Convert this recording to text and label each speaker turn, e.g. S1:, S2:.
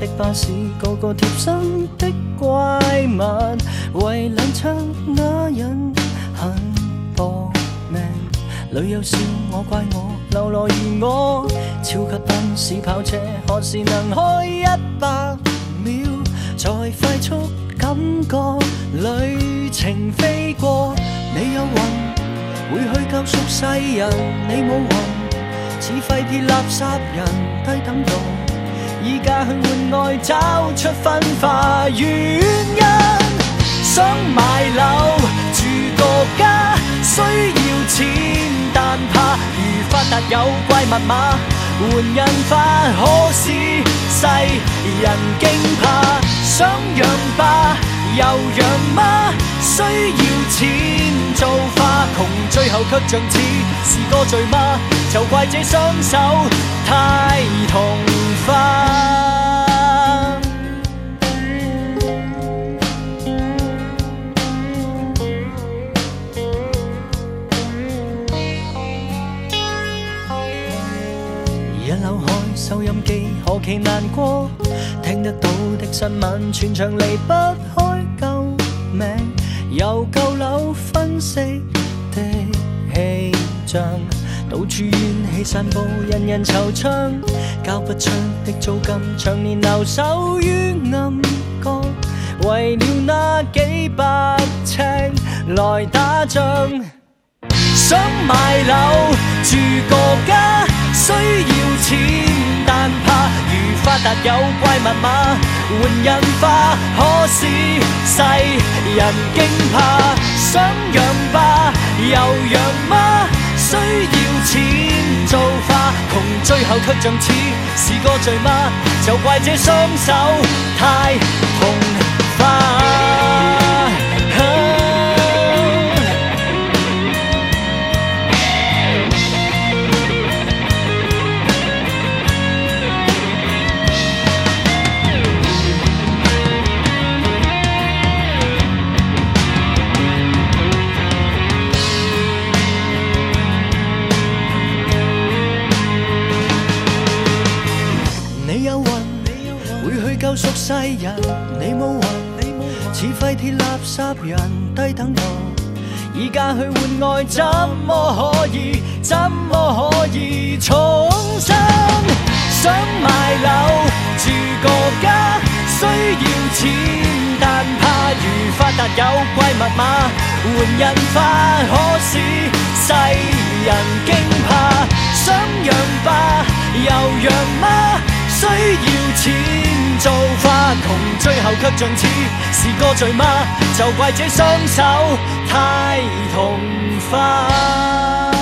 S1: 巴士個個貼身的怪物，為兩槍那人很搏命。女友笑我怪我，流落如我，超級奔士跑車何時能開100秒？在快速感覺旅程飛過，你有雲會去救贖世人，你冇雲似廢鐵垃圾人低等度，依家去換愛找出分化原因。想買樓住個家需要錢，但怕如發達有怪密碼換印花，可使世人驚怕。想養吧又養嗎？需要錢做化窮，最後卻像似是個罪嗎？就怪這雙手太童化。一扭開收音機何其難過，聽得到的新聞全場離不開救命，由舊樓分析的氣象，到處怨氣散佈，人人惆悵，交不出的租金長年留守於暗角，為了那幾百尺來打仗。想買樓住個家需要錢，但怕如發達有怪密碼換印花，可使世人驚怕。想養吧又養嗎？需要錢做化窮，最後卻像似是個罪嗎？就怪這雙手太童化。救贖世人，你冇雲，似廢鐵垃圾人低等度，依家去換愛怎麼可以重生？想買樓住個家需要錢，但怕如發達有怪密碼換印花，可使世人驚怕。想養吧又養嗎？需要錢做化窮，最後卻像似是個罪嗎？就怪這雙手太童化。